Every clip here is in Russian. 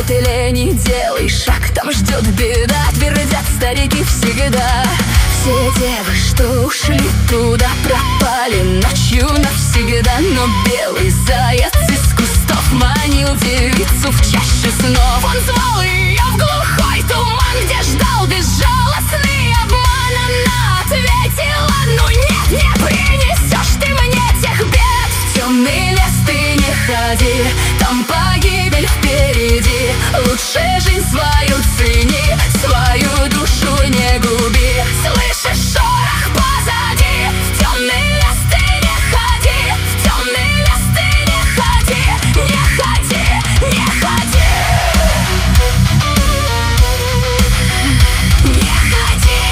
ты лень, делай шаг, там ждет беда, твердят старики всегда. Все девы, что ушли туда, пропали ночью навсегда. Но белый заяц из кустов манил девицу в чаще снов. Он звал ее в глухой туман, где ждал безжалостный обман. Она ответила: ну нет, не принесешь ты мне тех бед. В темный лес ты не ходи, там погибель впереди. Лучше жизнь свою цени, свою душу не губи. Слышишь шорох позади? В темный лес ты не ходи, в темный лес ты не ходи, не ходи, не ходи, не ходи.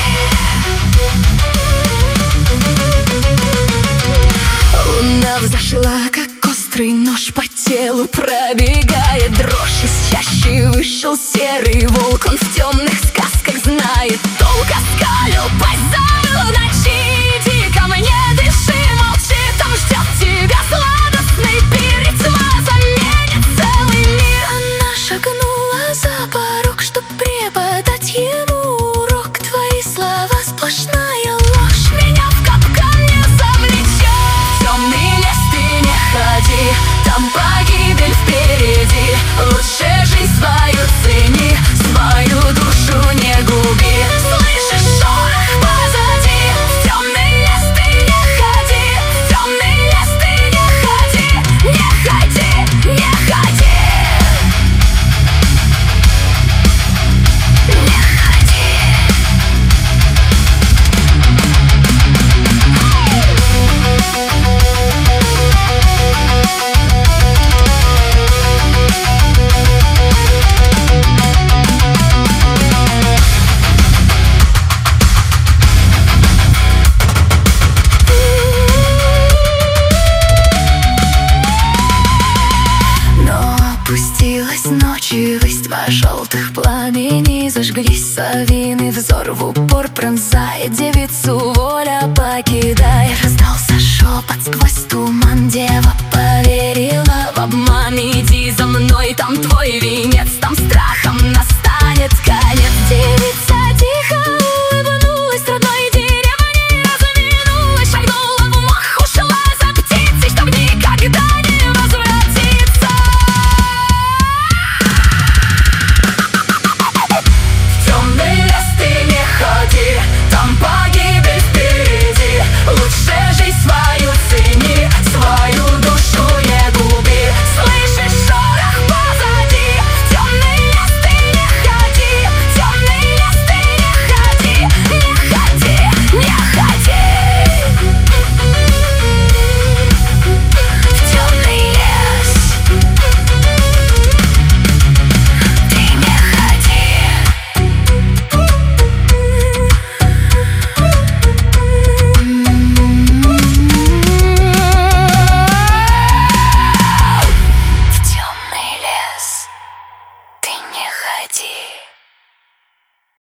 Луна взошла, как острый нож по телу пробегает дрожь. Из чащи вышел серый волк, он в темных сказках знает толк. Оскалил пасть, завыл в ночи: иди ко мне, дыши, молчи, там ждет тебя сладостный пир. И тьма заменит целый мир. Она шагнула за порог, чтоб преподать ему урок. Твои слова сплошная ложь, меня в капкан не завлечет. В темный лес ты не ходи, там погибель впереди. Лучше жизнь свою цени, свою душу не губи. Слышишь шорох позади? В темный лес ты не ходи, в темный лес ты не ходи, не ходи, не ходи, не ходи. Опустилась ночь, и высь два желтых пламени зажглись. Совиный взор в упор пронзает девицу, воля покидая. Раздался шепот сквозь туман, дева поверила в обман. Иди за мной, там твой вид.